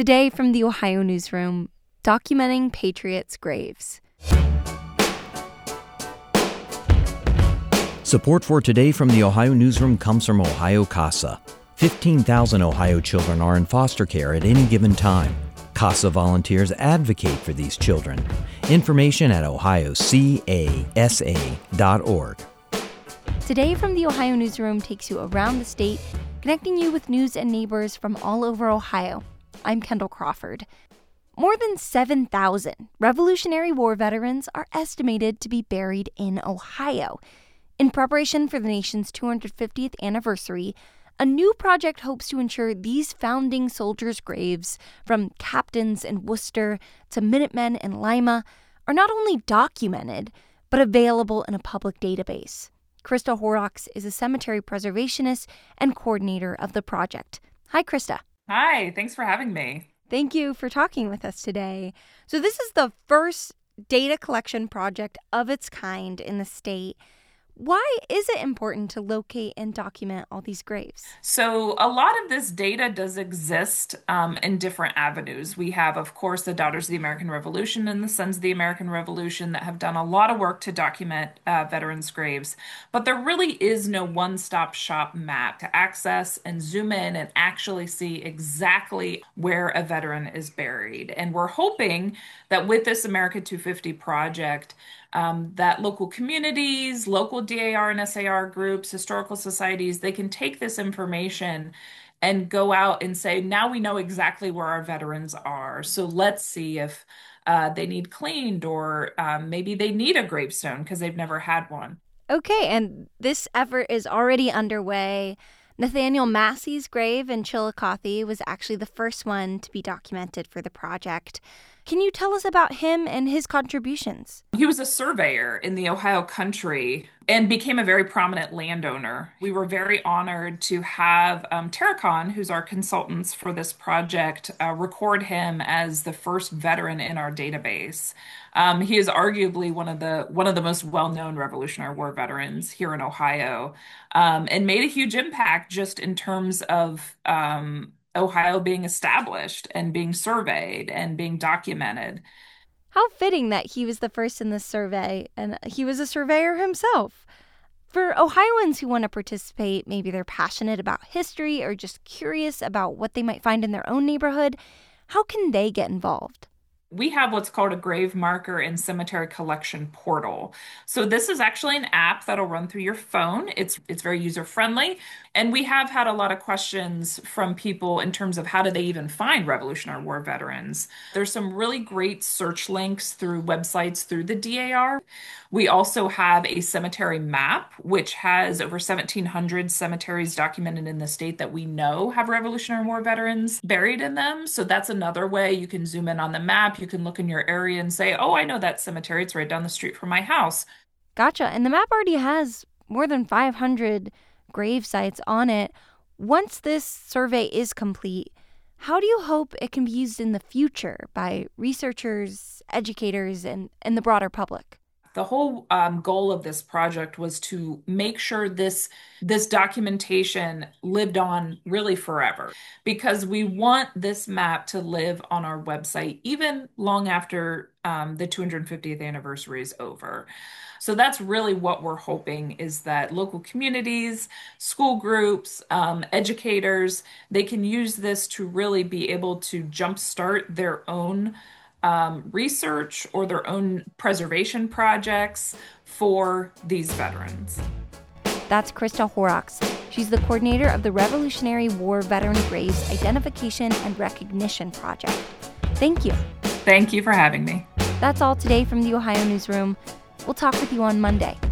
Today from the Ohio Newsroom, documenting patriots' graves. Support for Today from the Ohio Newsroom comes from Ohio CASA. 15,000 Ohio children are in foster care at any given time. CASA volunteers advocate for these children. Information at ohiocasa.org. Today from the Ohio Newsroom takes you around the state, connecting you with news and neighbors from all over Ohio. I'm Kendall Crawford. More than 7,000 Revolutionary War veterans are estimated to be buried in Ohio. In preparation for the nation's 250th anniversary, a new project hopes to ensure these founding soldiers' graves, from captains in Worcester to Minutemen in Lima, are not only documented, but available in a public database. Krista Horrocks is a cemetery preservationist and coordinator of the project. Hi, Krista. Hi, thanks for having me. Thank you for talking with us today. So this is the first data collection project of its kind in the state. Why is it important to locate and document all these graves? So a lot of this data does exist in different avenues. We have, of course, the Daughters of the American Revolution and the Sons of the American Revolution that have done a lot of work to document veterans' graves. But there really is no one-stop shop map to access and zoom in and actually see exactly where a veteran is buried. And we're hoping that with this America 250 project, that local communities, local DAR and SAR groups, historical societies, they can take this information and go out and say, now we know exactly where our veterans are. So let's see if they need cleaned, or maybe they need a gravestone because they've never had one. Okay, and this effort is already underway. Nathaniel Massey's grave in Chillicothe was actually the first one to be documented for the project. Can you tell us about him and his contributions? He was a surveyor in the Ohio country and became a very prominent landowner. We were very honored to have Terracon, who's our consultants for this project, record him as the first veteran in our database. He is arguably one of the most well-known Revolutionary War veterans here in Ohio, and made a huge impact just in terms of Ohio being established and being surveyed and being documented. How fitting that he was the first in this survey, and he was a surveyor himself. For Ohioans who want to participate, maybe they're passionate about history or just curious about what they might find in their own neighborhood, how can they get involved? We have what's called a grave marker and cemetery collection portal. So this is actually an app that'll run through your phone. It's very user-friendly. And we have had a lot of questions from people in terms of how do they even find Revolutionary War veterans. There's some really great search links through websites through the DAR. We also have a cemetery map, which has over 1,700 cemeteries documented in the state that we know have Revolutionary War veterans buried in them. So that's another way you can zoom in on the map. You can look in your area and say, oh, I know that cemetery. It's right down the street from my house. Gotcha. And the map already has more than 500 grave sites on it. Once this survey is complete, how do you hope it can be used in the future by researchers, educators, and the broader public? The whole goal of this project was to make sure this documentation lived on really forever, because we want this map to live on our website even long after the 250th anniversary is over. So that's really what we're hoping, is that local communities, school groups, educators, they can use this to really be able to jumpstart their own research or their own preservation projects for these veterans. That's Krista Horrocks. She's the coordinator of the Revolutionary War Veteran Graves Identification and Recognition Project. Thank you. Thank you for having me. That's all today from the Ohio Newsroom. We'll talk with you on Monday.